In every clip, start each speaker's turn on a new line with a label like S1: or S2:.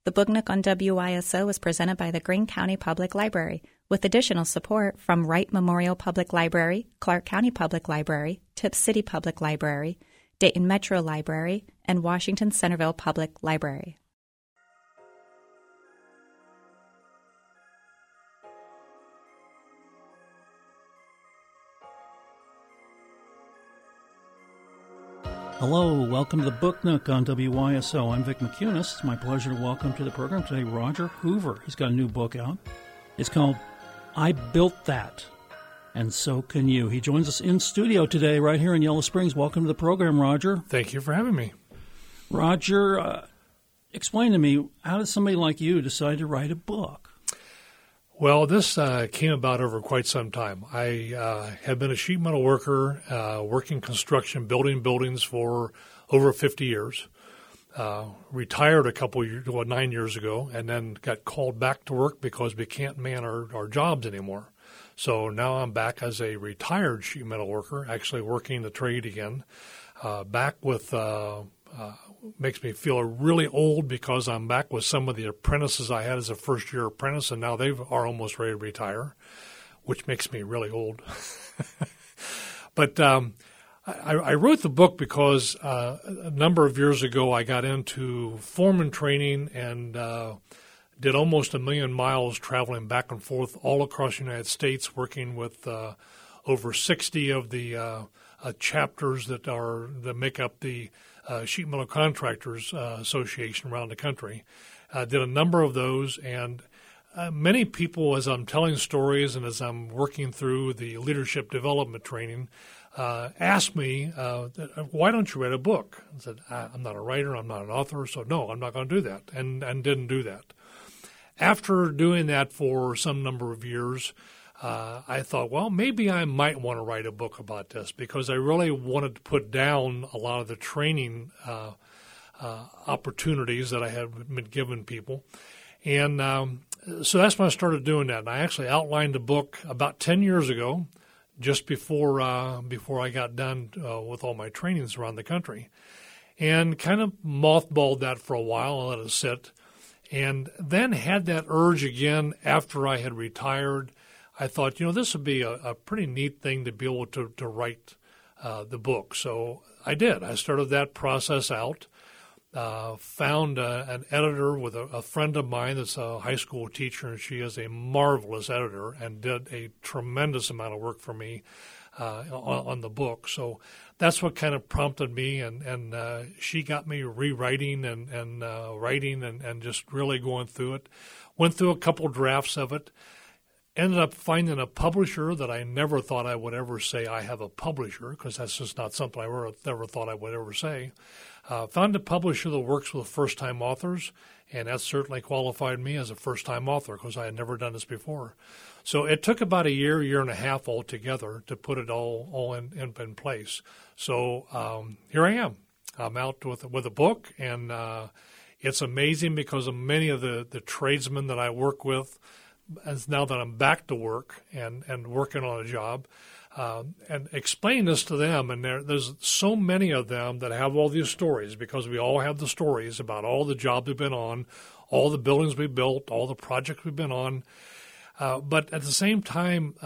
S1: The Book Nook on WYSO is presented by the Greene County Public Library, with additional support from Wright Memorial Public Library, Clark County Public Library, Tipp City Public Library, Dayton Metro Library, and Washington Centerville Public Library.
S2: Hello, welcome to the Book Nook on WYSO. I'm Vic McCunis. It's my pleasure to welcome to the program today Roger Hoover. He's got a new book out. It's called I Built That, and So Can You. He joins us in studio today right here in Yellow Springs. Welcome to the program, Roger.
S3: Thank you for having me.
S2: Roger, explain to me, how did somebody like you decide to write a book?
S3: Well, this came about over quite some time. I have been a sheet metal worker, working construction, building buildings for over 50 years. Retired 9 years ago, and then got called back to work because we can't man our jobs anymore. So now I'm back as a retired sheet metal worker, actually working the trade again. Back with makes me feel really old because I'm back with some of the apprentices I had as a first-year apprentice, and now they are almost ready to retire, which makes me really old. But I wrote the book because a number of years ago I got into foreman training and did almost 1 million miles traveling back and forth all across the United States, working with over 60 of the chapters that make up the Sheet Metal Contractors Association around the country. Did a number of those, and many people, as I'm telling stories and as I'm working through the leadership development training, asked me, why don't you write a book? I said, I'm not a writer, I'm not an author, so no, I'm not going to do that, and didn't do that. After doing that for some number of years, I thought, well, maybe I might want to write a book about this because I really wanted to put down a lot of the training opportunities that I had been giving people. And so that's when I started doing that. And I actually outlined the book about 10 years ago, just before I got done with all my trainings around the country, and kind of mothballed that for a while and let it sit. And then had that urge again after I had retired. I thought, this would be a pretty neat thing to be able to write the book. So I did. I started that process out, found an editor with a friend of mine that's a high school teacher, and she is a marvelous editor and did a tremendous amount of work for me on the book. So that's what kind of prompted me, and she got me rewriting and writing and just really going through it. Went through a couple drafts of it. Ended up finding a publisher that I never thought I would ever say I have a publisher, because that's just not something I never thought I would ever say. Found a publisher that works with first-time authors, and that certainly qualified me as a first-time author because I had never done this before. So it took about a year and a half altogether to put it all in place. So here I am. I'm out with a book, and it's amazing because of many of the tradesmen that I work with. As now that I'm back to work and working on a job, and explain this to them, and there's so many of them that have all these stories, because we all have the stories about all the jobs we've been on, all the buildings we built, all the projects we've been on, but at the same time,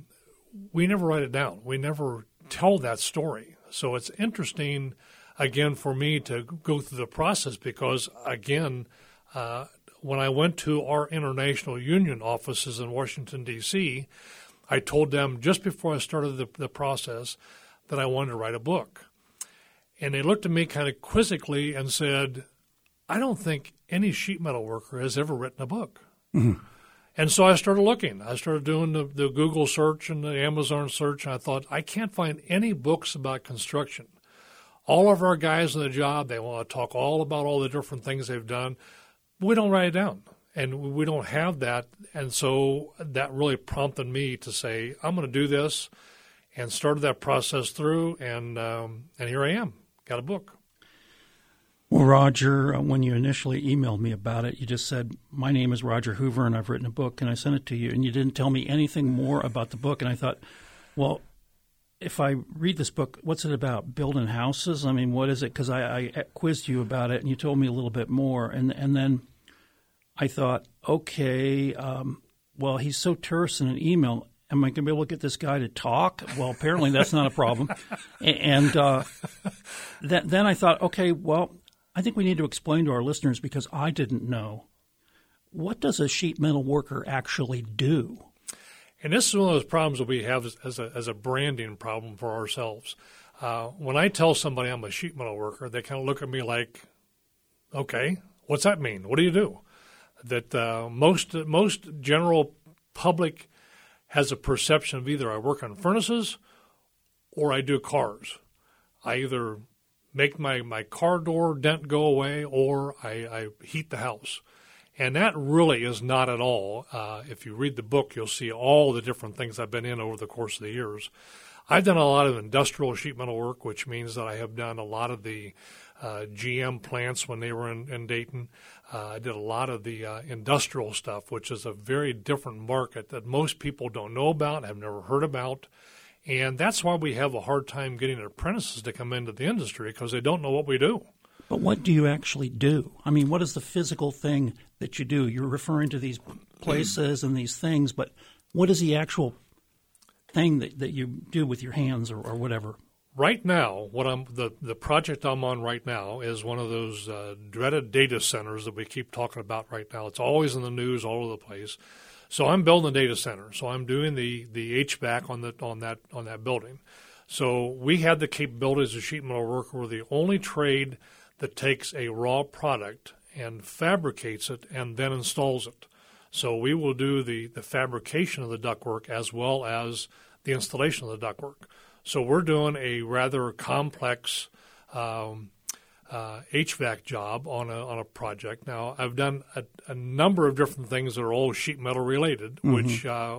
S3: we never write it down. We never tell that story. So it's interesting, again, for me to go through the process because, again, when I went to our international union offices in Washington, D.C., I told them just before I started the process that I wanted to write a book. And they looked at me kind of quizzically and said, I don't think any sheet metal worker has ever written a book. Mm-hmm. And so I started looking. I started doing the Google search and the Amazon search, and I thought, I can't find any books about construction. All of our guys on the job, they want to talk all about all the different things they've done. We don't write it down, and we don't have that, and so that really prompted me to say, I'm going to do this, and started that process through, and here I am, got a book.
S2: Well, Roger, when you initially emailed me about it, you just said, my name is Roger Hoover, and I've written a book, and I sent it to you, and you didn't tell me anything more about the book, and I thought, well, if I read this book, what's it about? Building houses? I mean, what is it? Because I quizzed you about it, and you told me a little bit more. And then I thought, okay, well, he's so terse in an email. Am I going to be able to get this guy to talk? Well, apparently that's not a problem. And then I thought, okay, well, I think we need to explain to our listeners, because I didn't know, what does a sheet metal worker actually do?
S3: And this is one of those problems that we have as a branding problem for ourselves. When I tell somebody I'm a sheet metal worker, they kind of look at me like, okay, what's that mean? What do you do? That most general public has a perception of either I work on furnaces or I do cars. I either make my car door dent go away or I heat the house. And that really is not at all. If you read the book, you'll see all the different things I've been in over the course of the years. I've done a lot of industrial sheet metal work, which means that I have done a lot of the GM plants when they were in Dayton. I did a lot of the industrial stuff, which is a very different market that most people don't know about, have never heard about. And that's why we have a hard time getting apprentices to come into the industry, because they don't know what we do.
S2: But what do you actually do? I mean, what is the physical thing that you do? You're referring to these places and these things, but what is the actual thing that you do with your hands or whatever?
S3: Right now, the project I'm on right now is one of those dreaded data centers that we keep talking about right now. It's always in the news all over the place. So I'm building a data center. So I'm doing the HVAC on that building. So we have the capabilities of sheet metal worker. We're the only trade that takes a raw product and fabricates it and then installs it. So we will do the fabrication of the ductwork as well as the installation of the ductwork. So we're doing a rather complex HVAC job on a project. Now, I've done a number of different things that are all sheet metal related, which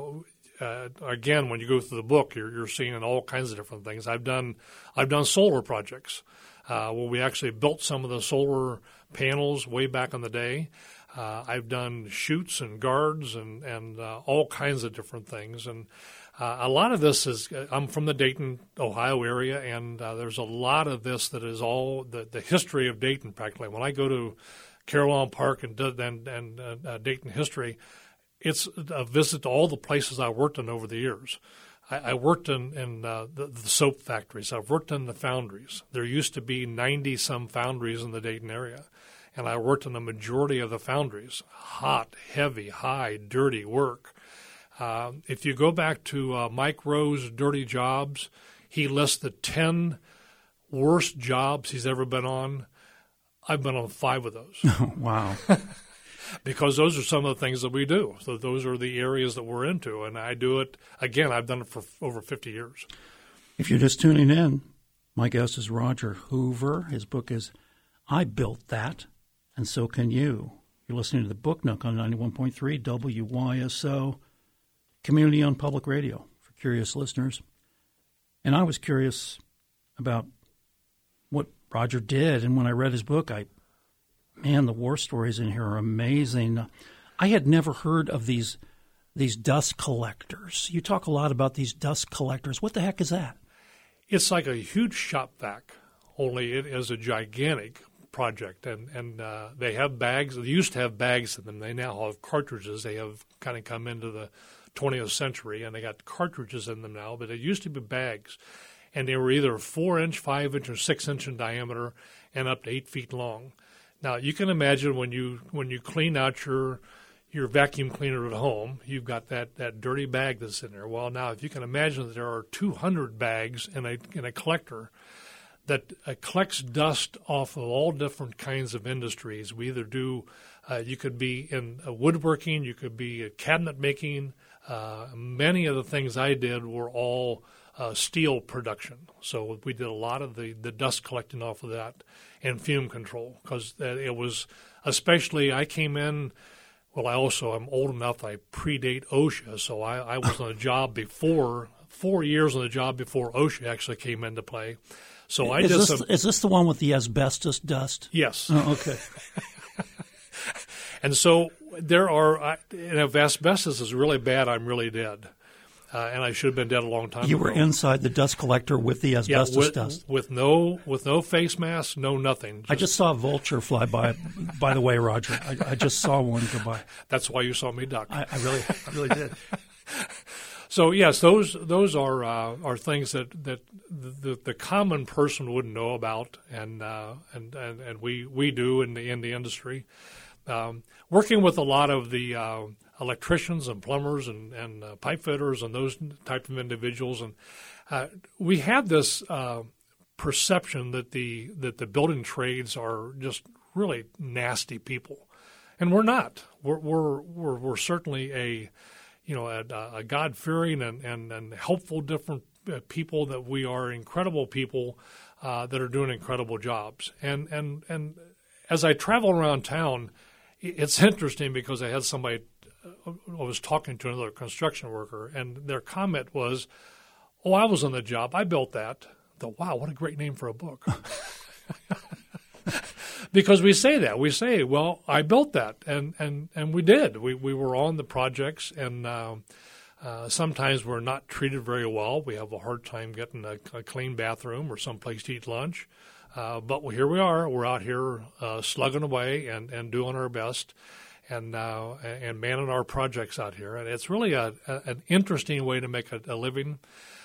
S3: again, when you go through the book, you're seeing all kinds of different things. I've done solar projects where we actually built some of the solar panels way back in the day. I've done chutes and guards and all kinds of different things. And a lot of this is I'm from the Dayton, Ohio area, and there's a lot of this that is all the history of Dayton practically. When I go to Carillon Park and Dayton history, it's a visit to all the places I worked in over the years. I worked in the soap factories. I've worked in the foundries. There used to be 90-some foundries in the Dayton area, and I worked in the majority of the foundries. Hot, heavy, high, dirty work. If you go back to Mike Rowe's Dirty Jobs, he lists the 10 worst jobs he's ever been on. I've been on 5 of those.
S2: Oh, wow.
S3: Because those are some of the things that we do. So those are the areas that we're into. And I do it, again, I've done it for over 50 years. If
S2: you're just tuning in, my guest is Roger Hoover. His book is I Built That, and So Can You. You're listening to the Book Nook on 91.3 WYSO, community-owned public radio for curious listeners. And I was curious about what Roger did. And when I read his book, the war stories in here are amazing. I had never heard of these dust collectors. You talk a lot about these dust collectors. What the heck is that?
S3: It's like a huge shop vac, only it is a gigantic project. And they have bags. They used to have bags in them. They now have cartridges. They have kind of come into the 20th century, and they got cartridges in them now. But it used to be bags. And they were either 4-inch, 5-inch, or 6-inch in diameter and up to 8 feet long. Now, you can imagine when you clean out your vacuum cleaner at home, you've got that dirty bag that's in there. Well, now, if you can imagine that there are 200 bags in a collector that collects dust off of all different kinds of industries. We either do you could be in woodworking, you could be cabinet making. Many of the things I did were all steel production. So we did a lot of the dust collecting off of that and fume control, because it was, especially I came in, well, I'm old enough, I predate OSHA, so I was on a job before, 4 years on the job before OSHA actually came into play. So
S2: is this the one with the asbestos dust?
S3: Yes.
S2: Oh, okay.
S3: And so there are, if asbestos is really bad, I'm really dead. and I should have been dead a long time ago.
S2: You were inside the dust collector with the asbestos dust.
S3: With no face mask, no nothing.
S2: I just saw a vulture fly by the way, Roger. I just saw one go by.
S3: That's why you saw me duck.
S2: I really did.
S3: So yes, those are things that the common person wouldn't know about, and we do in the industry. Working with a lot of the electricians and plumbers and pipe fitters and those type of individuals, and we had this perception that the building trades are just really nasty people, and we're not. We're certainly a God-fearing and helpful different people, that we are incredible people that are doing incredible jobs. And as I travel around town, it's interesting because I had somebody, I was talking to another construction worker, and their comment was, "Oh, I was on the job. I built that." I thought, wow, what a great name for a book. Because we say that. We say, well, I built that, and we did. We were on the projects, and sometimes we're not treated very well. We have a hard time getting a clean bathroom or someplace to eat lunch. But here we are. We're out here slugging away and doing our best and manning our projects out here. And it's really an interesting way to make a living.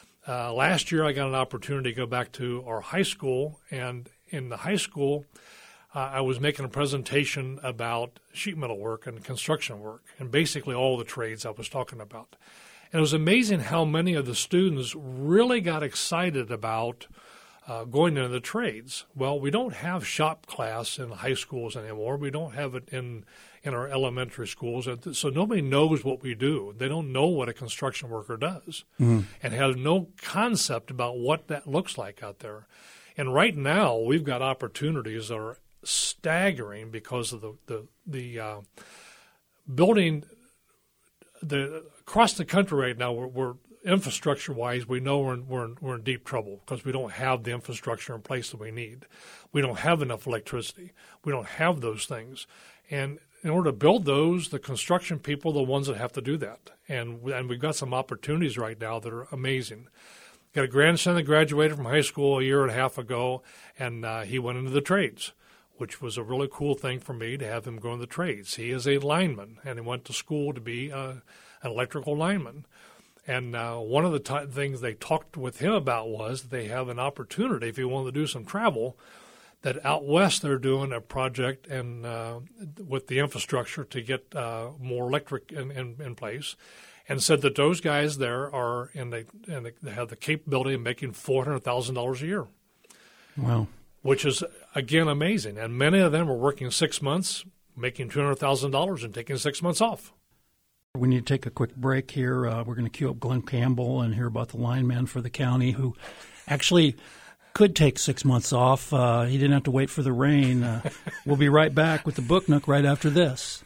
S3: Last year I got an opportunity to go back to our high school, and in the high school I was making a presentation about sheet metal work and construction work, and basically all the trades I was talking about. And it was amazing how many of the students really got excited about going into the trades. Well, we don't have shop class in high schools anymore. We don't have it in our elementary schools. So nobody knows what we do. They don't know what a construction worker does and have no concept about what that looks like out there. And right now we've got opportunities that are staggering because of the building across the country right now. We're infrastructure-wise, we know we're in deep trouble because we don't have the infrastructure in place that we need. We don't have enough electricity. We don't have those things. And in order to build those, the construction people are the ones that have to do that. And we've got some opportunities right now that are amazing. Got a grandson that graduated from high school a year and a half ago, and he went into the trades, which was a really cool thing for me to have him go into the trades. He is a lineman, and he went to school to be an electrical lineman. And one of the things they talked with him about was they have an opportunity, if he wanted to do some travel, that out west they're doing a project and with the infrastructure to get more electric in place, and said that those guys there are they have the capability of making $400,000 a year.
S2: Wow. Which
S3: is, again, amazing. And many of them are working 6 months, making $200,000 and taking 6 months off.
S2: We need to take a quick break here. We're going to cue up Glenn Campbell and hear about the lineman for the county who actually could take 6 months off. He didn't have to wait for the rain. We'll be right back with the Book Nook right after this.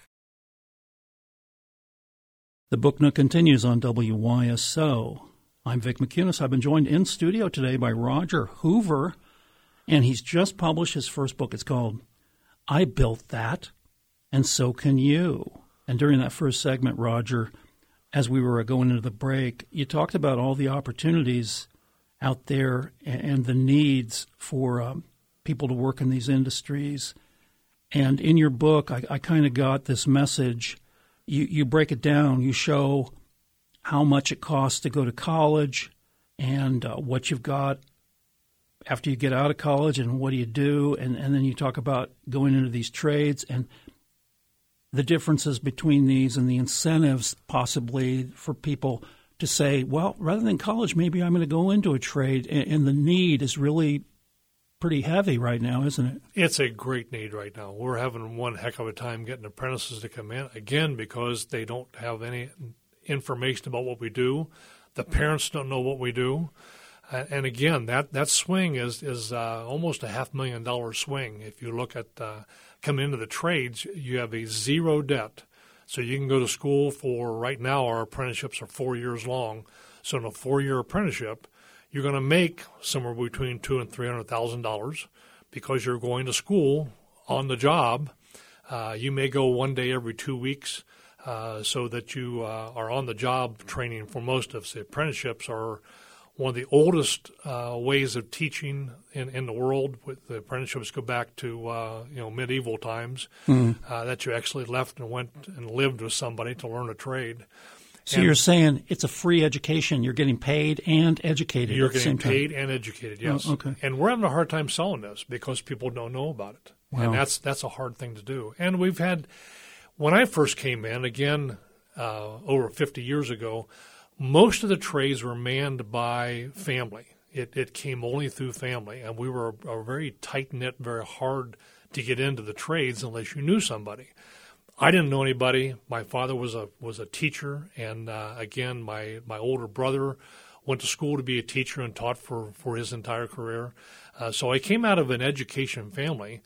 S2: The Book Nook continues on WYSO. I'm Vic McCunis. I've been joined in studio today by Roger Hoover, and he's just published his first book. It's called I Built That, and So Can You. And during that first segment, Roger, as we were going into the break, you talked about all the opportunities out there and the needs for people to work in these industries. And in your book, I kind of got this message. You break it down. You show how much it costs to go to college and what you've got after you get out of college and what do you do. And then you talk about going into these trades and the differences between these and the incentives possibly for people to say, well, rather than college, maybe I'm going to go into a trade. And the need is really pretty heavy right now, isn't it?
S3: It's a great need right now. We're having one heck of a time getting apprentices to come in, again, because they don't have any information about what we do. The parents don't know what we do. And again, that swing is almost a $500,000 swing. If you look at coming into the trades, you have a zero debt. So you can go to school for, right now our apprenticeships are 4 years long. So in a 4-year apprenticeship, you're going to make somewhere between $200,000 and $300,000 because you're going to school on the job. You may go one day every 2 weeks. so that you are on the job training for most of us. The apprenticeships are one of the oldest ways of teaching in the world. The apprenticeships go back to medieval times, that you actually left and went and lived with somebody to learn a trade.
S2: So you're saying it's a free education. You're getting paid and educated
S3: You're
S2: at the same
S3: getting
S2: time.
S3: paid and educated, yes.
S2: Oh, okay.
S3: And we're having a hard time selling this because people don't know about it.
S2: Wow.
S3: And that's a hard thing to do. And we've had, when I first came in, again, over 50 years ago, most of the trades were manned by family. It came only through family. And we were a very tight-knit, very hard to get into the trades unless you knew somebody. I didn't know anybody. My father was a teacher, and again, my older brother went to school to be a teacher and taught for his entire career. So I came out of an education family,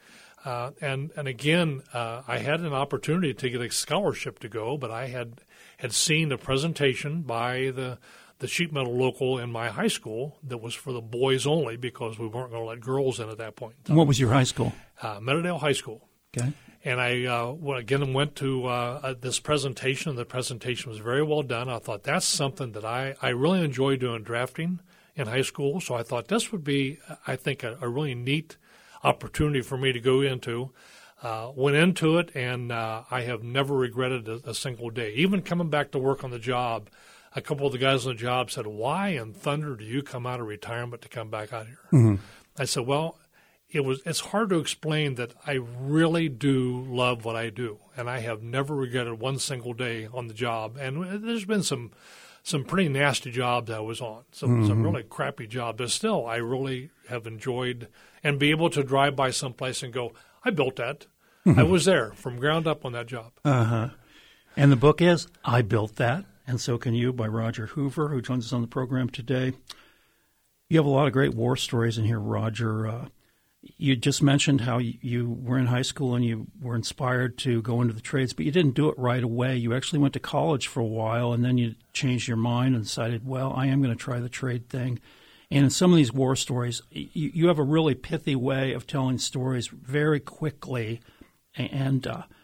S3: and again, I had an opportunity to get a scholarship to go, but I had seen the presentation by the sheet metal local in my high school that was for the boys only because we weren't going to let girls in at that point.
S2: What was your high school?
S3: Meadowdale High School.
S2: Okay.
S3: And I, again, went to this presentation. The presentation was very well done. I thought that's something that I really enjoyed doing drafting in high school. So I thought this would be, I think, a really neat opportunity for me to go into. Went into it, and I have never regretted a single day. Even coming back to work on the job, a couple of the guys on the job said, "Why in thunder do you come out of retirement to come back out here?" Mm-hmm. I said, "Well, it's hard to explain that I really do love what I do, and I have never regretted one single day on the job. And there's been some pretty nasty jobs I was on, some really crappy jobs, but still I really have enjoyed and be able to drive by someplace and go, I built that. I was there from ground up on that job."
S2: Uh-huh. And the book is I Built That, and So Can You by Roger Hoover, who joins us on the program today. You have a lot of great war stories in here, Roger. You just mentioned how you were in high school and you were inspired to go into the trades, but you didn't do it right away. You actually went to college for a while, and then you changed your mind and decided, well, I am going to try the trade thing. And in some of these war stories, you have a really pithy way of telling stories very quickly. And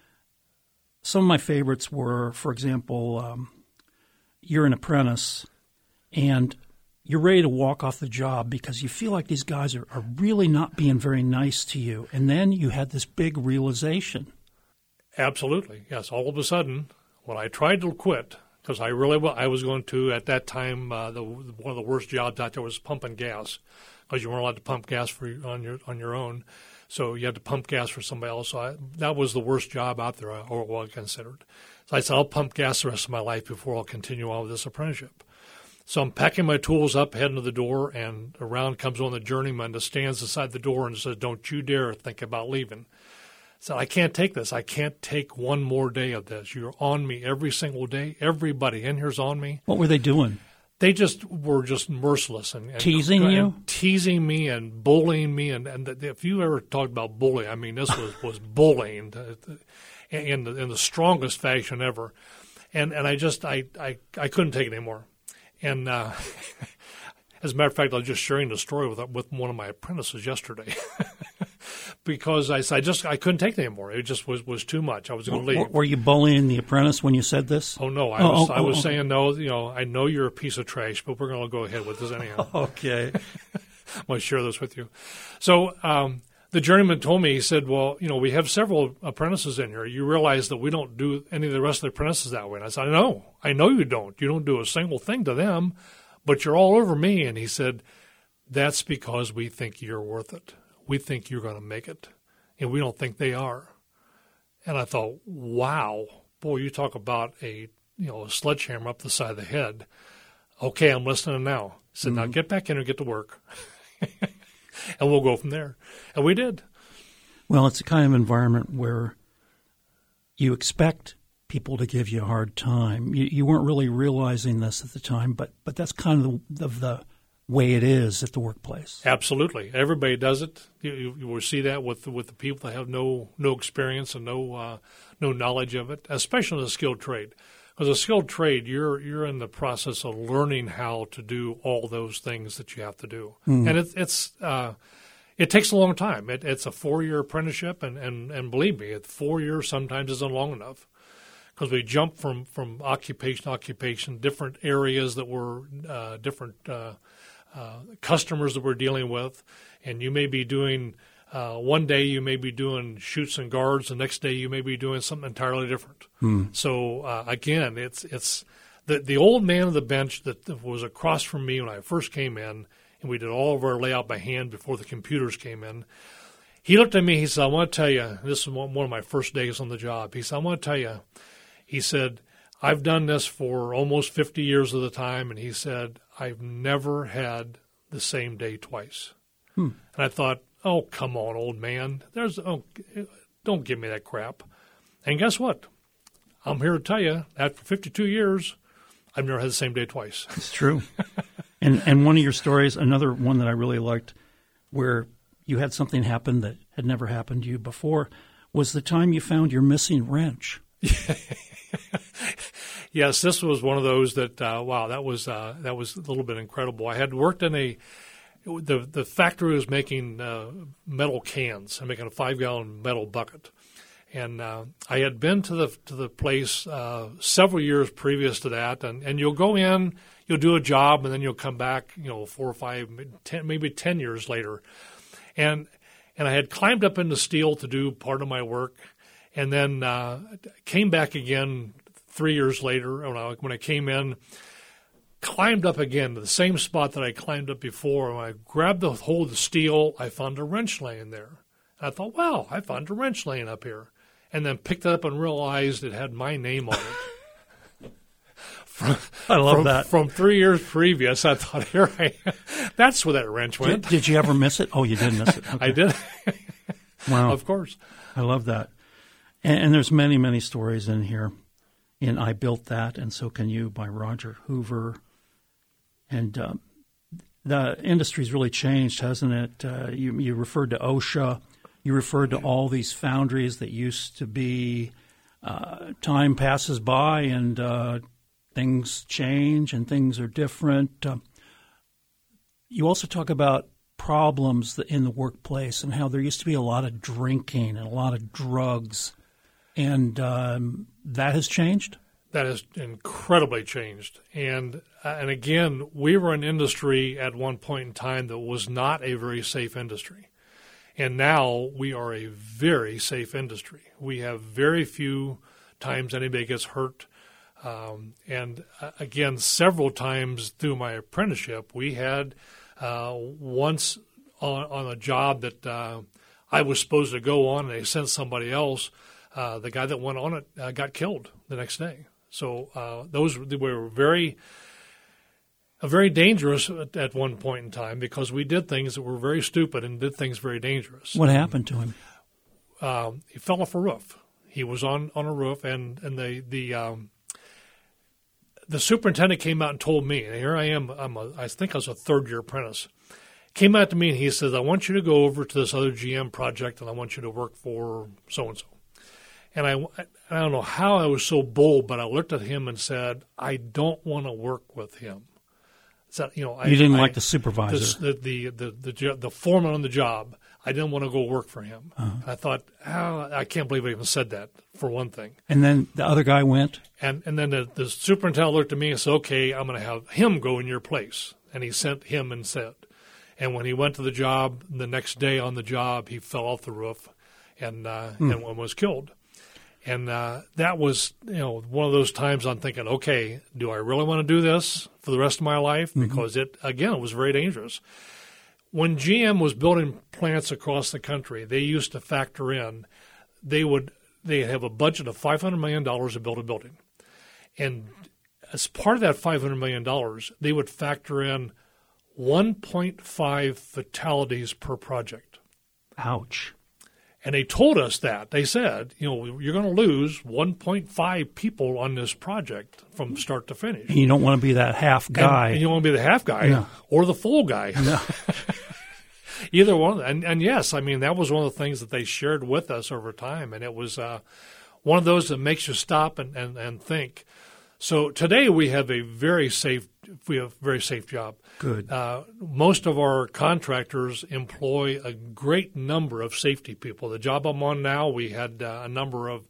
S2: some of my favorites were, for example, you're an apprentice, and you're ready to walk off the job because you feel like these guys are really not being very nice to you. And then you had this big realization.
S3: Absolutely, yes. All of a sudden, when I tried to quit, because I was going to, at that time, one of the worst jobs out there was pumping gas, because you weren't allowed to pump gas on your own. So you had to pump gas for somebody else. So that was the worst job out there, or what I considered. So I said, I'll pump gas the rest of my life before I'll continue on with this apprenticeship. So I'm packing my tools up, heading to the door, and around comes one of the journeymen that stands beside the door and says, "Don't you dare think about leaving." I said, "I can't take this. I can't take one more day of this. You're on me every single day. Everybody in here's on me."
S2: What were they doing?
S3: They were just merciless and
S2: teasing you,
S3: teasing me and bullying me. And if you ever talked about bullying, I mean, this was bullying in the strongest fashion ever. And I couldn't take it anymore. And as a matter of fact, I was just sharing the story with one of my apprentices yesterday because I couldn't take it anymore. It just was too much. I was going to leave.
S2: Were you bullying the apprentice when you said this?
S3: Oh no, I was saying no. I know you're a piece of trash, but we're going to go ahead with this anyhow.
S2: Okay,
S3: I want to share this with you. So the journeyman told me, he said, "Well, we have several apprentices in here. You realize that we don't do any of the rest of the apprentices that way." And I said, I know you don't. You don't do a single thing to them, but you're all over me. And he said, "That's because we think you're worth it. We think you're going to make it, and we don't think they are." And I thought, wow, boy, you talk about a sledgehammer up the side of the head. Okay, I'm listening now. He said, "Now get back in and get to work." And we'll go from there. And we did.
S2: Well, it's a kind of environment where you expect people to give you a hard time. You weren't really realizing this at the time, but that's kind of the way it is at the workplace.
S3: Absolutely. Everybody does it. You will see that with the people that have no experience and no knowledge of it, especially in a skilled trade. Because a skilled trade, you're in the process of learning how to do all those things that you have to do, and it takes a long time. It's a 4-year apprenticeship, and believe me, 4 years sometimes isn't long enough, because we jumped from occupation to occupation, different areas that were different customers that we're dealing with, and you may be doing one day you may be doing chutes and guards, the next day you may be doing something entirely different. So again, it's the old man of the bench that was across from me when I first came in, and we did all of our layout by hand before the computers came in. He looked at me, he said, I want to tell you, this is one of my first days on the job. He said, I want to tell you, he said, I've done this for almost 50 years of the time, and he said, I've never had the same day twice. And I thought, oh, come on, old man. Don't give me that crap. And guess what? I'm here to tell you, after 52 years, I've never had the same day twice.
S2: It's true. And one of your stories, another one that I really liked, where you had something happen that had never happened to you before, was the time you found your missing wrench.
S3: Yes, this was one of those that wow, that was a little bit incredible. I had worked in the factory was making metal cans and making a 5-gallon metal bucket, and I had been to the place several years previous to that, and you'll go in, you'll do a job, and then you'll come back, 4 or 5, 10, maybe 10 years later, and I had climbed up into steel to do part of my work, and then came back again 3 years later when I came in, climbed up again to the same spot that I climbed up before. When I grabbed the hold of the steel, I found a wrench laying there. I thought, wow, I found a wrench laying up here. And then picked it up and realized it had my name on it.
S2: I love that.
S3: From 3 years previous, I thought, that's where that wrench went.
S2: Did you ever miss it? Oh, you did miss it. Okay.
S3: I did.
S2: Wow.
S3: Of course.
S2: I love that. And there's many, many stories in here. In I Built That, and So Can You by Roger Hoover. And the industry's really changed, hasn't it? You referred to OSHA. You referred to all these foundries that used to be time passes by and things change and things are different. You also talk about problems in the workplace and how there used to be a lot of drinking and a lot of drugs. And that has changed?
S3: That has incredibly changed. And again, we were an industry at one point in time that was not a very safe industry. And now we are a very safe industry. We have very few times anybody gets hurt. And again, several times through my apprenticeship, we had once on a job that I was supposed to go on and they sent somebody else. The guy that went on it got killed the next day. So those were very dangerous at one point in time because we did things that were very stupid and did things very dangerous.
S2: What happened to him?
S3: He fell off a roof. He was on a roof, and the superintendent came out and told me, and here I am, I think I was a third-year apprentice, came out to me and he says, I want you to go over to this other GM project and I want you to work for so-and-so. And I don't know how I was so bold, but I looked at him and said, I don't want to work with him. So, you
S2: didn't like the supervisor.
S3: The foreman on the job. I didn't want to go work for him. Uh-huh. I thought, I can't believe I even said that, for one thing.
S2: And then the other guy went?
S3: And then the superintendent looked at me and said, okay, I'm going to have him go in your place. And he sent him instead. And when he went to the job, the next day on the job, he fell off the roof and was killed. And that was, one of those times I'm thinking, okay, do I really want to do this for the rest of my life? Because it was very dangerous. When GM was building plants across the country, they used to factor in, they have a budget of $500 million to build a building. And as part of that $500 million, they would factor in 1.5 fatalities per project.
S2: Ouch.
S3: And they told us that. They said, you're going to lose 1.5 people on this project from start to finish.
S2: And you don't want to be that half guy.
S3: And you don't want to be the half guy or the full guy.
S2: No.
S3: Either one. And yes, I mean, that was one of the things that they shared with us over time. And it was one of those that makes you stop and think. So today we have a very safe job.
S2: Good.
S3: Most of our contractors employ a great number of safety people. The job I'm on now, we had a number of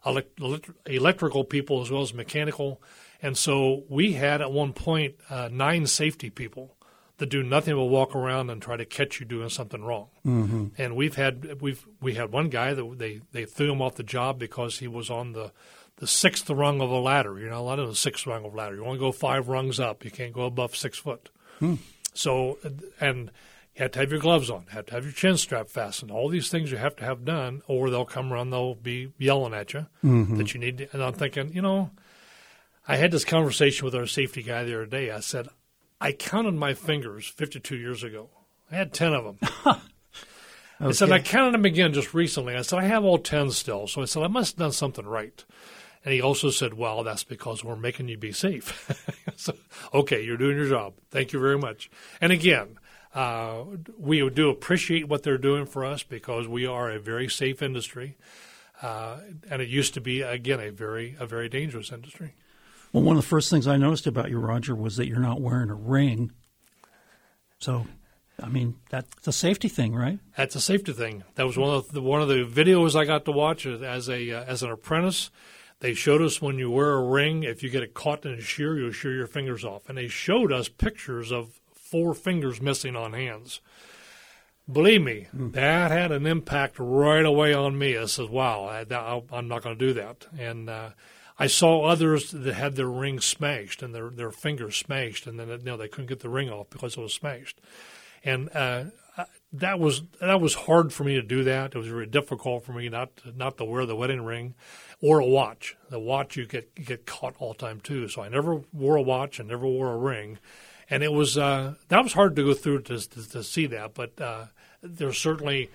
S3: electrical people as well as mechanical. And so we had at one point 9 safety people that do nothing but walk around and try to catch you doing something wrong. Mm-hmm. And we had one guy that they threw him off the job because he was on the 6th rung of a ladder. You're not allowed on the 6th rung of a ladder. You want to go 5 rungs up. You can't go above 6 foot. So, and you have to have your gloves on, have to have your chin strap fastened. All these things you have to have done, or they'll come around, they'll be yelling at you that you need to. And I'm thinking, I had this conversation with our safety guy the other day. I said, I counted my fingers 52 years ago. I had 10 of them. Okay. I said, I counted them again just recently. I said, I have all 10 still. So I said, I must have done something right. And he also said, well, that's because we're making you be safe. So, okay, you're doing your job. Thank you very much. And again, we do appreciate what they're doing for us because we are a very safe industry. And it used to be, again, a very dangerous industry.
S2: Well, one of the first things I noticed about you, Roger, was that you're not wearing a ring. So, I mean, that's a safety thing, right? That's
S3: a safety thing. That was one of the videos I got to watch as an apprentice. They showed us when you wear a ring, if you get it caught in a shear, you'll shear your fingers off. And they showed us pictures of 4 fingers missing on hands. Believe me, that had an impact right away on me. I said, wow, I'm not going to do that. And I saw others that had their rings smashed and their fingers smashed, and then they couldn't get the ring off because it was smashed. And that was hard for me to do that. It was very difficult for me not to wear the wedding ring or a watch. The watch you get caught all the time too. So I never wore a watch and never wore a ring, and it was that was hard to go through to see that. But there's certainly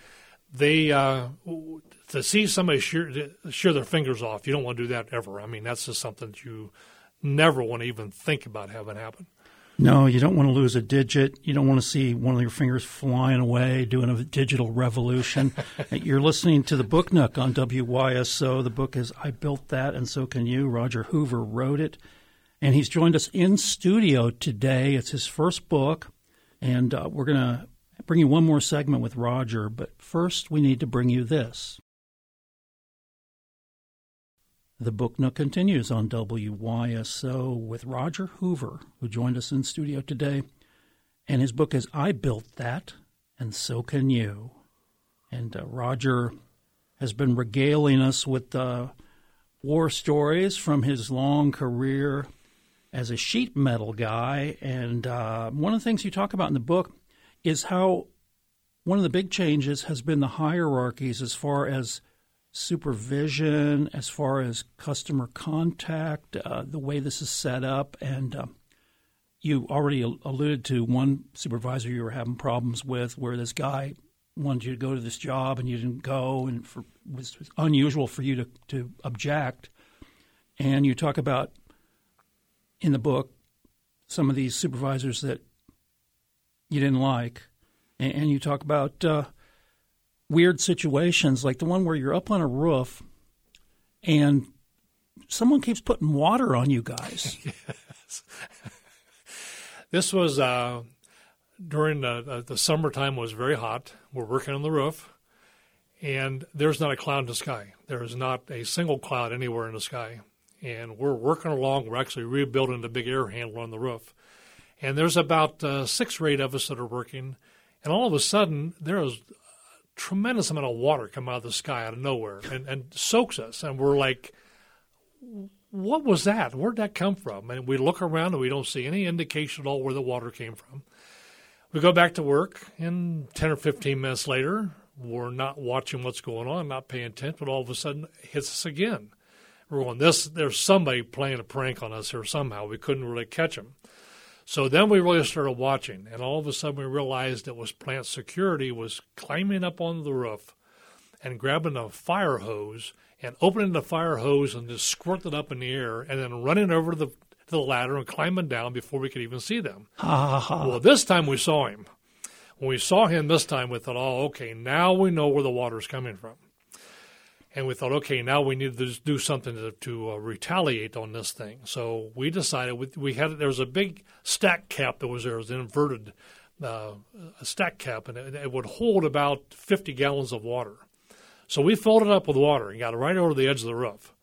S3: to see somebody shear their fingers off, you don't want to do that ever. I mean, that's just something that you never want to even think about having happen.
S2: No, you don't want to lose a digit. You don't want to see one of your fingers flying away doing a digital revolution. You're listening to the Book Nook on WYSO. The book is I Built That, and So Can You. Roger Hoover wrote it, and he's joined us in studio today. It's his first book, and we're going to bring you one more segment with Roger, but first we need to bring you this. The Book Nook continues on WYSO with Roger Hoover, who joined us in studio today. And his book is I Built That, and So Can You. And Roger has been regaling us with war stories from his long career as a sheet metal guy. And one of the things you talk about in the book is how one of the big changes has been the hierarchies as far as supervision, as far as customer contact, the way this is set up. And you already alluded to one supervisor you were having problems with where this guy wanted you to go to this job and you didn't go, and it was unusual for you to object. And you talk about, in the book, some of these supervisors that you didn't like. And you talk about weird situations, like the one where you're up on a roof and someone keeps putting water on you guys.
S3: Yes. This was during the summertime. Was very hot. We're working on the roof, and there's not a cloud in the sky. There is not a single cloud anywhere in the sky. And we're working along. We're actually rebuilding the big air handler on the roof. And there's about 6 or 8 of us that are working, and all of a sudden there is tremendous amount of water come out of the sky out of nowhere and soaks us. And we're like, what was that? Where'd that come from? And we look around and we don't see any indication at all where the water came from. We go back to work, and 10 or 15 minutes later, we're not watching what's going on, not paying attention, but all of a sudden it hits us again. We're going, there's somebody playing a prank on us here somehow. We couldn't really catch them. So then we really started watching, and all of a sudden we realized it was plant security was climbing up on the roof and grabbing a fire hose and opening the fire hose and just squirting it up in the air and then running over to the ladder and climbing down before we could even see them. Well, this time we saw him. When we saw him this time, we thought, oh, okay, now we know where the water's coming from. And we thought, okay, now we need to do something to retaliate on this thing. So we decided there was a big stack cap that was there. It was an inverted a stack cap, and it would hold about 50 gallons of water. So we filled it up with water and got it right over the edge of the roof.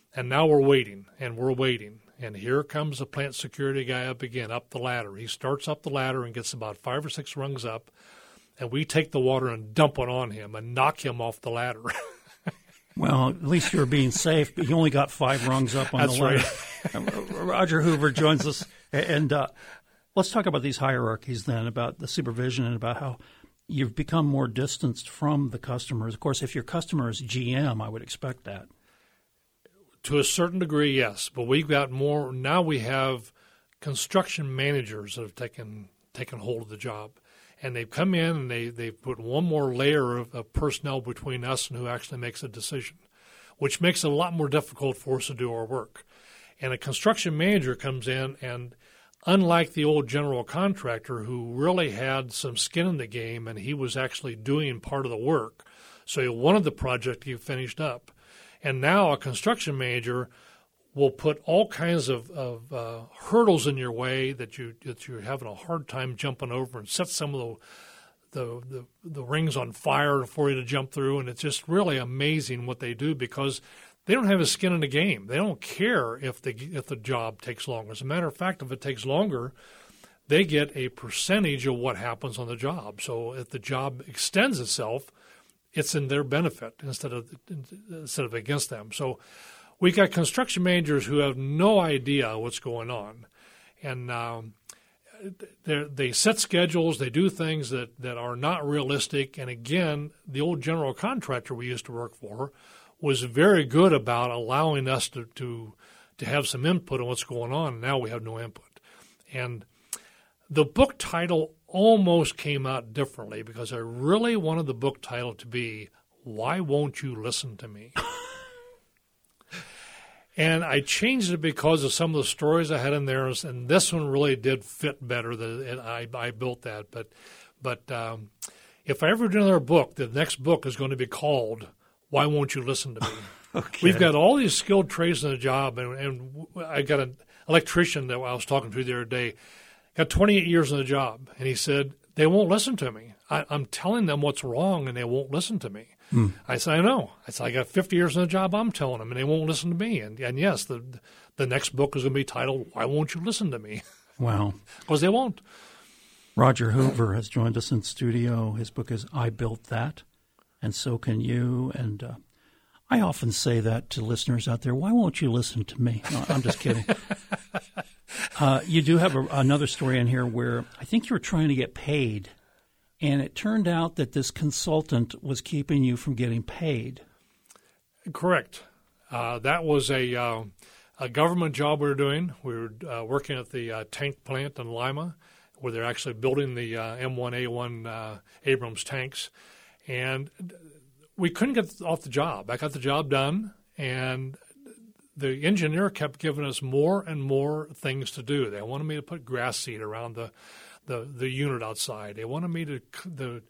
S3: And now we're waiting, and we're waiting. And here comes the plant security guy up again, up the ladder. He starts up the ladder and gets about 5 or 6 rungs up, and we take the water and dump it on him and knock him off the ladder.
S2: Well, at least you were being safe, but you only got 5 rungs up on the ladder. Right. Roger Hoover joins us. And let's talk about these hierarchies then, about the supervision and about how you've become more distanced from the customers. Of course, if your customer is GM, I would expect that.
S3: To a certain degree, yes. But we've got more. Now we have construction managers that have taken hold of the job. And they've come in and they've put one more layer of personnel between us and who actually makes a decision, which makes it a lot more difficult for us to do our work. And a construction manager comes in, and unlike the old general contractor who really had some skin in the game and he was actually doing part of the work, so he wanted the project to get finished up. And now a construction manager will put all kinds of hurdles in your way that you're having a hard time jumping over, and set some of the rings on fire for you to jump through. And it's just really amazing what they do, because they don't have a skin in the game. They don't care if the job takes longer. As a matter of fact, if it takes longer, they get a percentage of what happens on the job. So if the job extends itself, it's in their benefit instead of against them. So we got construction managers who have no idea what's going on, and they set schedules. They do things that are not realistic. And again, the old general contractor we used to work for was very good about allowing us to have some input on what's going on. And now we have no input. And the book title almost came out differently, because I really wanted the book title to be, "Why Won't You Listen to Me?" And I changed it because of some of the stories I had in there, and this one really did fit better. I built that. But if I ever do another book, the next book is going to be called "Why Won't You Listen to Me?"
S2: Okay.
S3: We've got all these skilled trades in the job, and I got an electrician that I was talking to the other day, got 28 years in the job, and he said, "They won't listen to me. I'm telling them what's wrong, and they won't listen to me." I said, "I know." I said, "I got 50 years in the job. I'm telling them, and they won't listen to me." And yes, the next book is going to be titled "Why Won't You Listen to Me?"
S2: Wow.
S3: Because they won't.
S2: Roger Hoover has joined us in studio. His book is "I Built That," and so can you. And I often say that to listeners out there. Why won't you listen to me? No, I'm just kidding. You do have another story in here where I think you were trying to get paid, and it turned out that this consultant was keeping you from getting paid.
S3: Correct. That was a government job we were doing. We were working at the tank plant in Lima, where they're actually building the M1A1 Abrams tanks. And we couldn't get off the job. I got the job done, and the engineer kept giving us more and more things to do. They wanted me to put grass seed around the unit outside. They wanted me to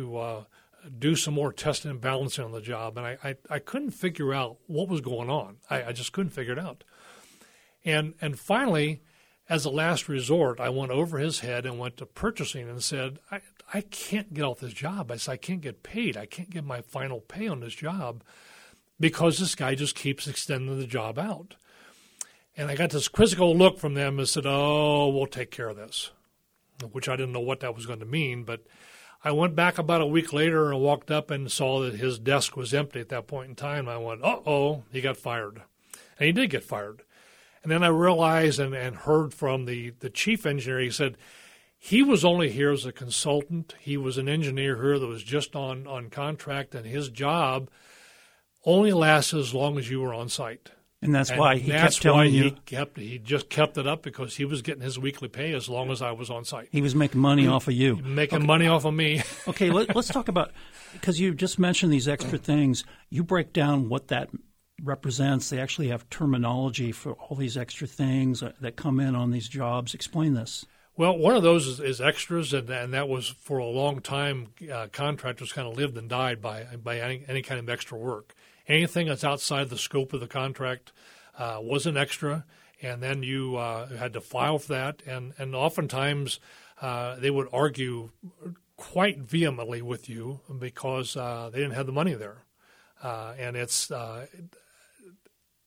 S3: do some more testing and balancing on the job, and I couldn't figure out what was going on. I just couldn't figure it out. And finally, as a last resort, I went over his head and went to purchasing and said, I can't get off this job. I said, I can't get paid. I can't get my final pay on this job because this guy just keeps extending the job out. And I got this quizzical look from them and said, "Oh, we'll take care of this," which I didn't know what that was going to mean. But I went back about a week later and walked up and saw that his desk was empty at that point in time. I went, uh-oh, he got fired. And he did get fired. And then I realized and heard from the chief engineer, he said he was only here as a consultant. He was an engineer here that was just on contract, and his job only lasted as long as you were on site.
S2: And that's why he kept telling you.
S3: He just kept it up because he was getting his weekly pay as long as I was on site.
S2: He was making money off of you.
S3: Making money off of me.
S2: Okay, let's talk about, because you just mentioned these extra things. You break down what that represents. They actually have terminology for all these extra things that come in on these jobs. Explain this.
S3: Well, one of those is extras, and that was for a long time. Contractors kind of lived and died by any kind of extra work. Anything that's outside the scope of the contract was an extra, and then you had to file for that. And oftentimes they would argue quite vehemently with you because they didn't have the money there. And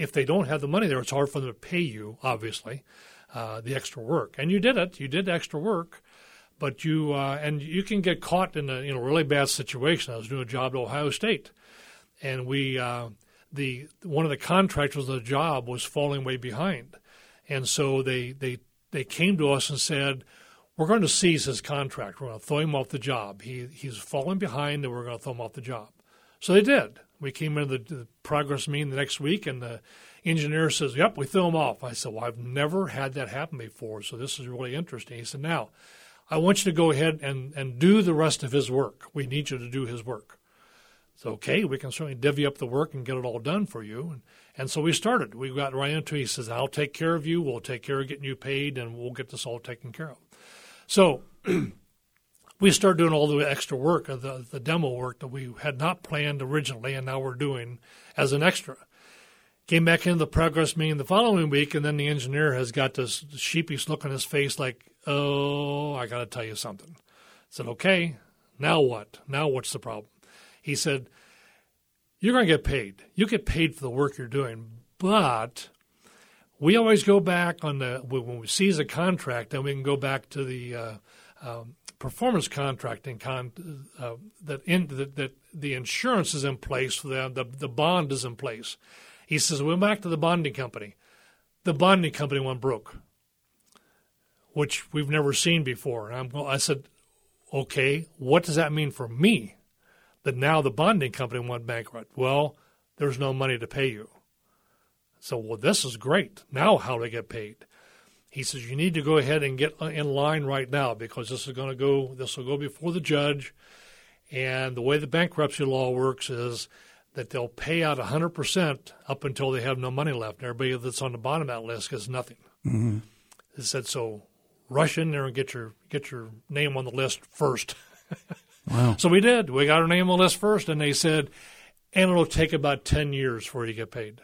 S3: if they don't have the money there, it's hard for them to pay you, obviously, the extra work. And you did it. You did extra work. But you and you can get caught in a really bad situation. I was doing a job at Ohio State, and we one of the contractors of the job was falling way behind, and so they came to us and said, "We're going to seize his contract. We're going to throw him off the job. He's falling behind, and we're going to throw him off the job." So they did. We came into the progress meeting the next week, and the engineer says, "Yep, we threw him off." I said, "Well, I've never had that happen before, so this is really interesting." He said, "Now, I want you to go ahead and do the rest of his work. We need you to do his work." So, okay, we can certainly divvy up the work and get it all done for you. And so we started. We got right into it. He says, "I'll take care of you. We'll take care of getting you paid, and we'll get this all taken care of." So we started doing all the extra work, the demo work that we had not planned originally, and now we're doing as an extra. Came back into the progress meeting the following week, and then the engineer has got this sheepish look on his face like, "Oh, I got to tell you something." I said, "Okay, now what? Now what's the problem?" He said, "You're going to get paid. You get paid for the work you're doing, but we always go back on when we seize a contract, then we can go back to the performance contracting that the insurance is in place, the bond is in place." He says, "We went back to the bonding company. The bonding company went broke, which we've never seen before." And I said, "Okay, what does that mean for me? That now the bonding company went bankrupt." "Well, there's no money to pay you." So, "Well, this is great. Now how do I get paid?" He says, "You need to go ahead and get in line right now, because this will go before the judge. And the way the bankruptcy law works is that they'll pay out 100% up until they have no money left. And everybody that's on the bottom of that list gets nothing." Mm-hmm. He said, "So rush in there and get your name on the list first."
S2: Wow.
S3: So we did. We got our name on the list first, and they said, "And it'll take about 10 years before you get paid."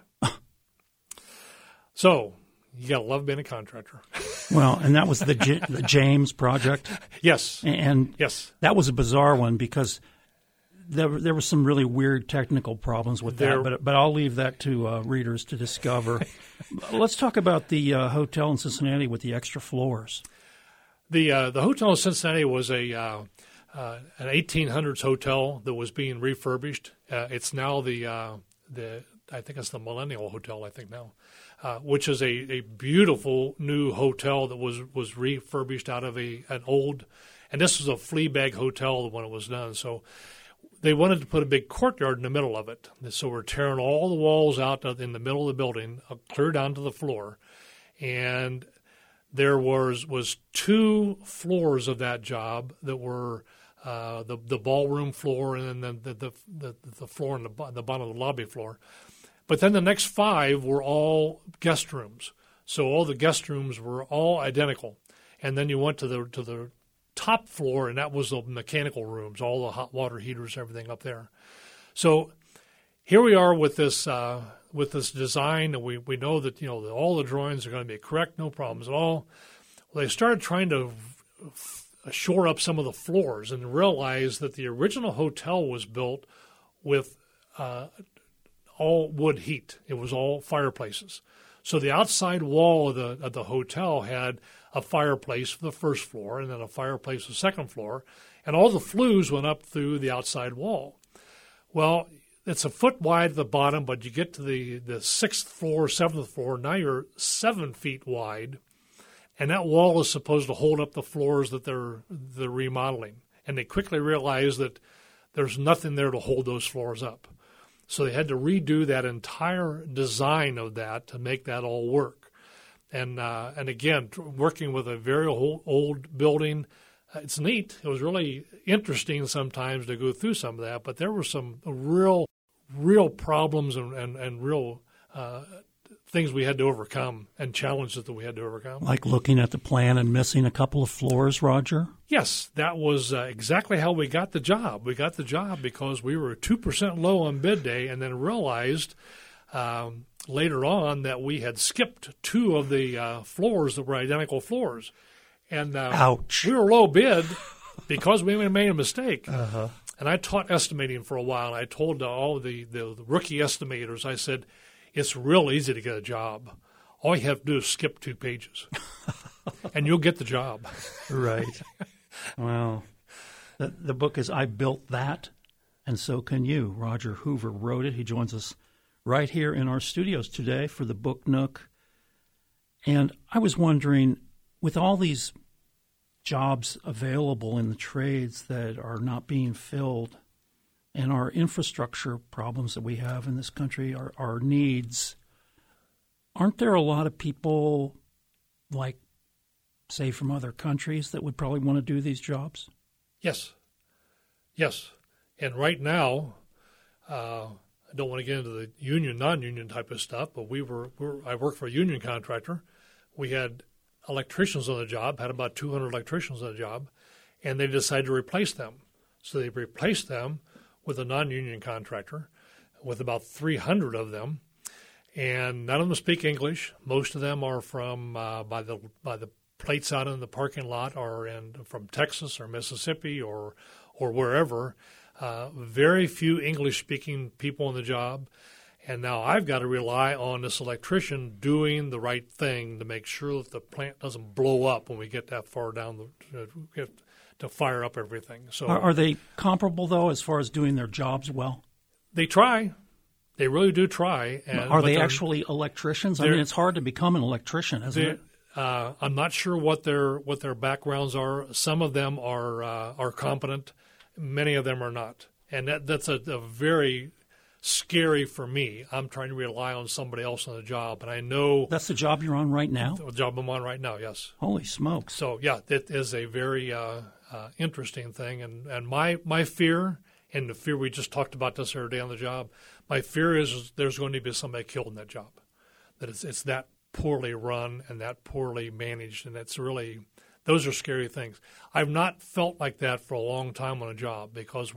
S3: So you got to love being a contractor.
S2: Well, and that was the James project?
S3: Yes.
S2: And
S3: yes,
S2: that was a bizarre one because there were some really weird technical problems with that, but I'll leave that to readers to discover. Let's talk about the hotel in Cincinnati with the extra floors. The
S3: hotel in Cincinnati was an 1800s hotel that was being refurbished. It's now I think it's the Millennial Hotel, I think now, which is a beautiful new hotel that was refurbished out of an old, and this was a flea bag hotel when it was done. So they wanted to put a big courtyard in the middle of it. So we're tearing all the walls out in the middle of the building, clear down to the floor, and there was 2 floors of that job that were the ballroom floor and then the floor in the bottom of the lobby floor. But then the next 5 were all guest rooms. So all the guest rooms were all identical. And then you went to the top floor, and that was the mechanical rooms, all the hot water heaters, everything up there. So here we are with this design, and we know that that all the drawings are going to be correct, no problems at all. Well, they started trying to shore up some of the floors and realized that the original hotel was built with all wood heat. It was all fireplaces. So the outside wall of the hotel had a fireplace for the first floor and then a fireplace for the second floor, and all the flues went up through the outside wall. Well, it's a foot wide at the bottom, but you get to the 6th floor, 7th floor, now you're 7 feet wide, and that wall is supposed to hold up the floors that they're remodeling. And they quickly realized that there's nothing there to hold those floors up. So they had to redo that entire design of that to make that all work. And again, working with a very old building, it's neat. It was really interesting sometimes to go through some of that, but there were some real problems and real things we had to overcome and challenges that we had to overcome.
S2: Like looking at the plan and missing a couple of floors, Roger?
S3: Yes, that was exactly how we got the job. We got the job because we were 2% low on bid day and then realized later on that we had skipped 2 of the floors that were identical floors. And
S2: ouch.
S3: We were low bid because we made a mistake. And I taught estimating for a while. I told all the rookie estimators, I said, it's real easy to get a job. All you have to do is skip 2 pages, and you'll get the job.
S2: Right. Well, the book is I Built That, and so can you. Roger Hoover wrote it. He joins us right here in our studios today for the Book Nook. And I was wondering, with all these jobs available in the trades that are not being filled, and our infrastructure problems that we have in this country, our needs, aren't there a lot of people, like, say, from other countries that would probably want to do these jobs?
S3: Yes. And right now, I don't want to get into the union, non-union type of stuff, but I work for a union contractor. We had electricians on the job, had about 200 electricians on the job, and they decided to replace them. So they replaced them with a non-union contractor, with about 300 of them, and none of them speak English. Most of them are from by the plates out in the parking lot, or from Texas or Mississippi or wherever. Very few English-speaking people on the job, and now I've got to rely on this electrician doing the right thing to make sure that the plant doesn't blow up when we get that far down to fire up everything. So,
S2: are they comparable though, as far as doing their jobs well?
S3: They try. They really do try.
S2: Are they actually electricians? I mean, it's hard to become an electrician, isn't it?
S3: I'm not sure what their backgrounds are. Some of them are competent. Many of them are not, and that's a very scary for me. I'm trying to rely on somebody else on the job, and I know
S2: that's the job you're on right now.
S3: The job I'm on right now, yes.
S2: Holy smokes!
S3: So yeah, it is a very interesting thing, and my fear, and the fear we just talked about this other day on the job. My fear is there's going to be somebody killed in that job, that it's that poorly run and that poorly managed, and it's really, those are scary things. I've not felt like that for a long time on a job, because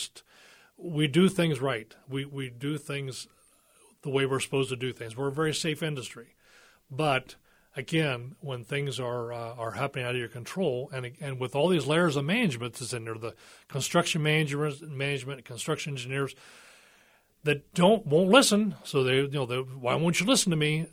S3: we do things right. We do things the way we're supposed to do things. We're a very safe industry. But again, when things are happening out of your control, and with all these layers of management that's in there, the construction management, construction engineers that won't listen, so why won't you listen to me?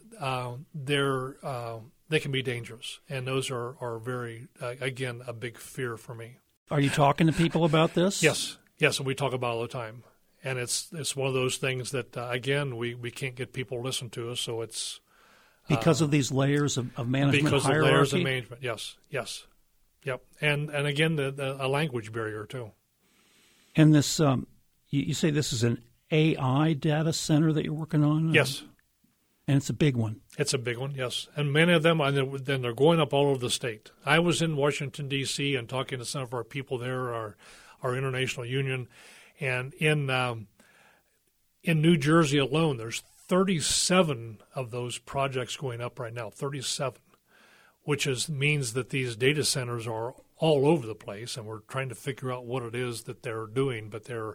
S3: They can be dangerous, and those are very, again, a big fear for me.
S2: Are you talking to people about this?
S3: Yes, and we talk about it all the time, and it's one of those things that again we can't get people to listen to us, so it's
S2: because of these layers of management,
S3: because
S2: hierarchy?
S3: Of layers of management. Yes, yep, and again a language barrier too.
S2: And this, you say this is an AI data center that you're working on?
S3: Yes.
S2: And it's a big one.
S3: It's a big one, yes. And many of them, then they're going up all over the state. I was in Washington, D.C., and talking to some of our people there, our international union. And in New Jersey alone, there's 37 of those projects going up right now, 37, which means that these data centers are all over the place, and we're trying to figure out what it is that they're doing. But they're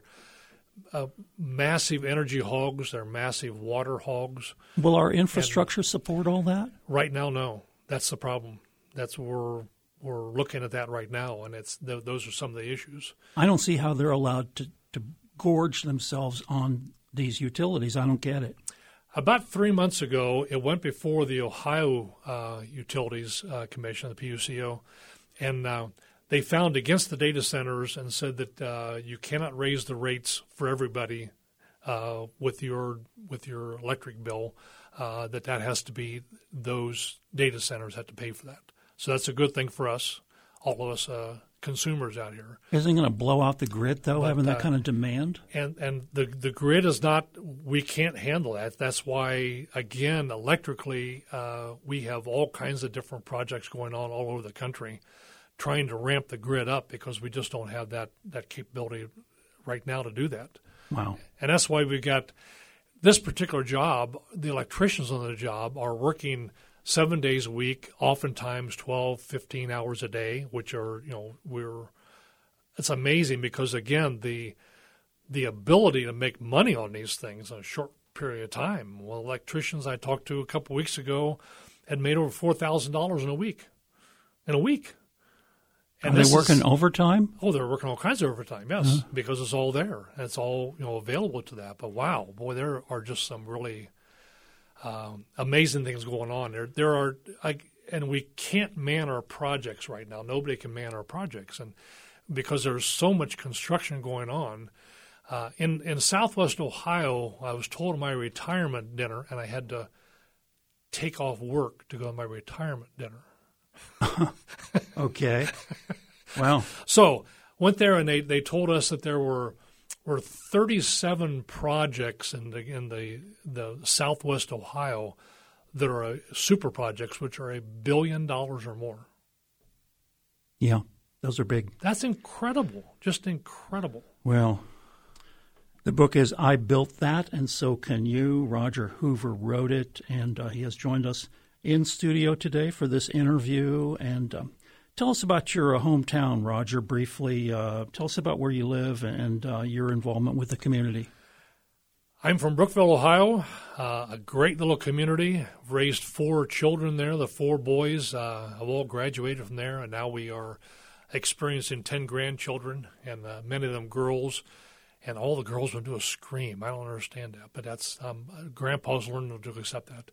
S3: massive energy hogs. They're massive water hogs.
S2: Will our infrastructure support all that?
S3: Right now, no. That's the problem. That's where we're looking at that right now, and those are some of the issues.
S2: I don't see how they're allowed to gorge themselves on these utilities. I don't get it.
S3: About 3 months ago, it went before the Ohio Utilities Commission, the PUCO, and they found against the data centers and said that you cannot raise the rates for everybody with your electric bill. That has to be, those data centers have to pay for that. So that's a good thing for us, all of us consumers out here.
S2: Isn't it going to blow out the grid, though, having that kind of demand?
S3: And the grid is not, we can't handle that. That's why, again, electrically, we have all kinds of different projects going on all over the country, trying to ramp the grid up, because we just don't have that capability right now to do that.
S2: Wow.
S3: And that's why we've got this particular job. The electricians on the job are working 7 days a week, oftentimes 12, 15 hours a day, which are, it's amazing, because again, the ability to make money on these things in a short period of time. Well, electricians I talked to a couple of weeks ago had made over $4,000 in a week. And
S2: are they working overtime?
S3: Oh, they're working all kinds of overtime, yes, because it's all there. And it's all available to that. But wow, boy, there are just some really amazing things going on. There are, and we can't man our projects right now. Nobody can man our projects, and because there's so much construction going on. In Southwest Ohio, I was told at my retirement dinner, and I had to take off work to go to my retirement dinner.
S2: Okay. Wow.
S3: So went there, and they told us that there were 37 projects in the Southwest Ohio that are super projects, which are $1 billion or more.
S2: Yeah, those are big.
S3: That's incredible, just incredible.
S2: Well, the book is I Built That, and So Can You. Roger Hoover wrote it, and he has joined us in studio today for this interview. And tell us about your hometown, Roger, briefly. Tell us about where you live and your involvement with the community.
S3: I'm from Brookville, Ohio, a great little community. I've raised 4 children there. The 4 boys have all graduated from there, and now we are experiencing 10 grandchildren, and many of them girls. And all the girls would do a scream. I don't understand that, but that's Grandpa's learned to accept that.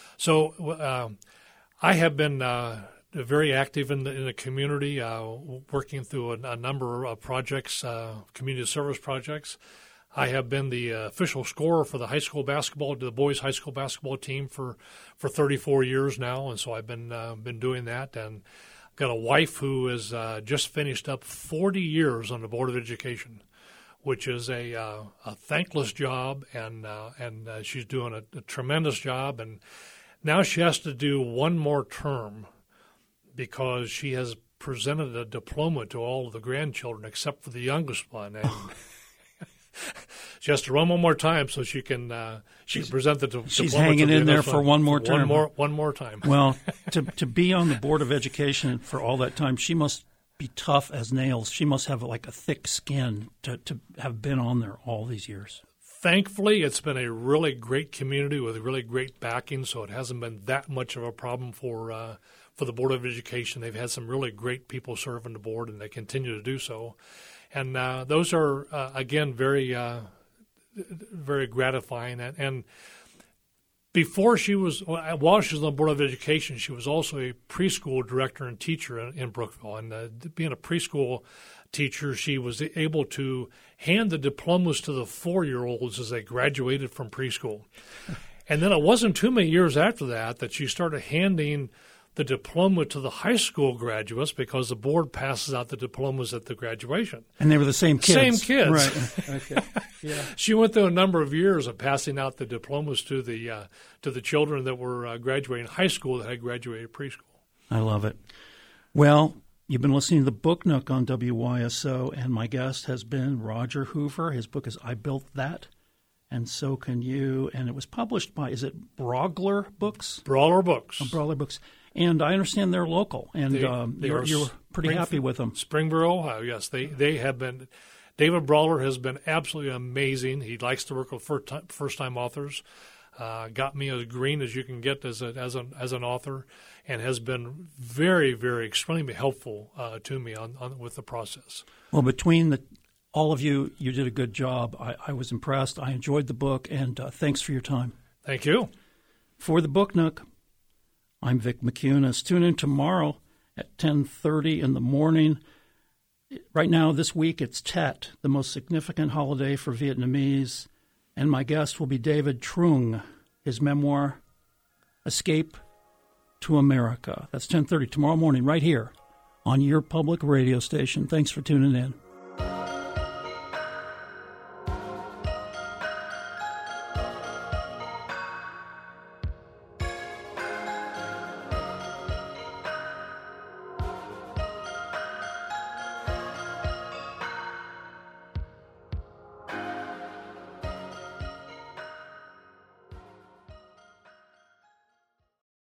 S3: So I have been very active in the community, working through a number of projects, community service projects. I have been the official scorer for the boys' high school basketball team for 34 years now, and so I've been doing that. And I've got a wife who has just finished up 40 years on the Board of Education, which is a thankless job, and she's doing a tremendous job. And now she has to do one more term because she has presented a diploma to all of the grandchildren except for the youngest one. And she has to run one more time so she can present the diploma.
S2: She's hanging in there for one more term.
S3: One more time.
S2: Well, to be on the Board of Education for all that time, she must be tough as nails. She must have like a thick skin to have been on there all these years.
S3: Thankfully, it's been a really great community with really great backing, so it hasn't been that much of a problem for the Board of Education. They've had some really great people serving the board, and they continue to do so. And those are, again, very, very gratifying. And while she was on the Board of Education, she was also a preschool director and teacher in Brookville. And being a preschool teacher, she was able to hand the diplomas to the 4-year-olds as they graduated from preschool. And then it wasn't too many years after that she started handing the diploma to the high school graduates because the board passes out the diplomas at the graduation.
S2: And they were the same kids.
S3: Same kids.
S2: Right. Okay. Yeah.
S3: She went through a number of years of passing out the diplomas to the children that were graduating high school that had graduated preschool.
S2: I love it. Well, you've been listening to the Book Nook on WYSO, and my guest has been Roger Hoover. His book is I Built That, and So Can You. And it was published by, is it Brogler Books?
S3: Brawler Books.
S2: Brogler Books. And I understand they're local, and you're pretty happy with them.
S3: Springboro, Ohio, yes. They have been. David Brawler has been absolutely amazing. He likes to work with first-time authors. Got me as green as you can get as an author, and has been very, very extremely helpful to me on with the process.
S2: Well, between all of you, you did a good job. I was impressed. I enjoyed the book, and thanks for your time.
S3: Thank you.
S2: For the Book Nook, I'm Vic McCunis. Tune in tomorrow at 10:30 in the morning. Right now, this week, it's Tet, the most significant holiday for Vietnamese. And my guest will be David Trung, his memoir, Escape to America. That's 10:30 tomorrow morning right here on your public radio station. Thanks for tuning in.